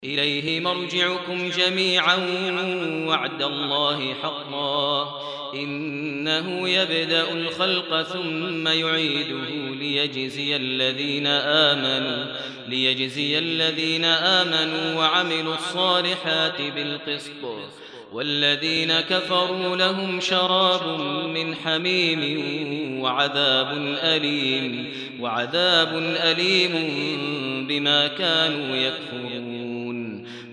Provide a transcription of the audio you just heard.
إليه مرجعكم جميعا وعد الله حقا إنه يبدأ الخلق ثم يعيده ليجزي الذين آمنوا وعملوا الصالحات بالقسط والذين كفروا لهم شراب من حميم وعذاب أليم بما كانوا يكفرون.